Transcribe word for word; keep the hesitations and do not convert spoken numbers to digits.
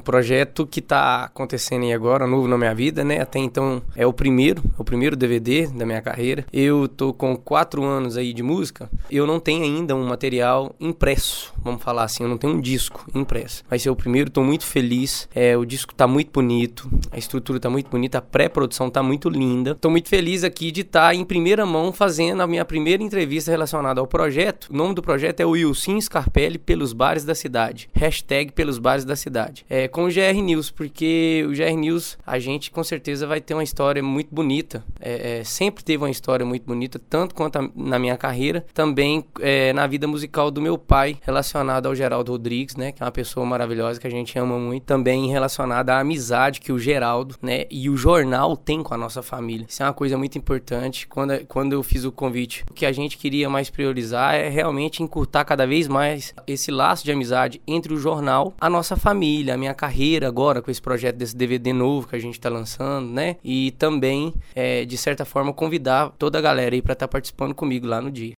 projeto que tá acontecendo aí agora, novo na minha vida, né? Até então é o primeiro, é o primeiro D V D da minha carreira. Eu tô com quatro anos aí de música, eu não tenho ainda um material impresso, vamos falar assim, eu não tenho um disco impresso. Vai ser o primeiro, tô muito feliz, é, o disco tá muito bonito, a estrutura tá muito bonita, a pré-produção tá muito linda. Tô muito feliz aqui de estar em primeira mão fazendo a minha primeira entrevista relacionada ao projeto. O nome do projeto é o Wilson Scarpelli pelos bares da cidade. Hashtag pelos bares da cidade. É com o G R News, porque o G R News, a gente com certeza vai ter uma história muito bonita. É, é, sempre teve uma história muito bonita, tanto quanto a, na minha carreira, também é, na vida musical do meu pai, relacionado ao Geraldo Rodrigues, né? Que é uma pessoa maravilhosa, que a gente ama muito. Também relacionada à amizade que o Geraldo, né? E o jornal tem com a nossa família. Isso é uma coisa muito importante. Quando, quando eu fiz o convite, o que a gente queria mais priorizar é realmente encurtar cada vez mais esse laço de amizade entre o jornal, a nossa família, a minha carreira agora com esse projeto desse D V D novo que a gente tá lançando, né? E também, é, de certa forma, convidar toda a galera aí pra estar participando comigo lá no dia.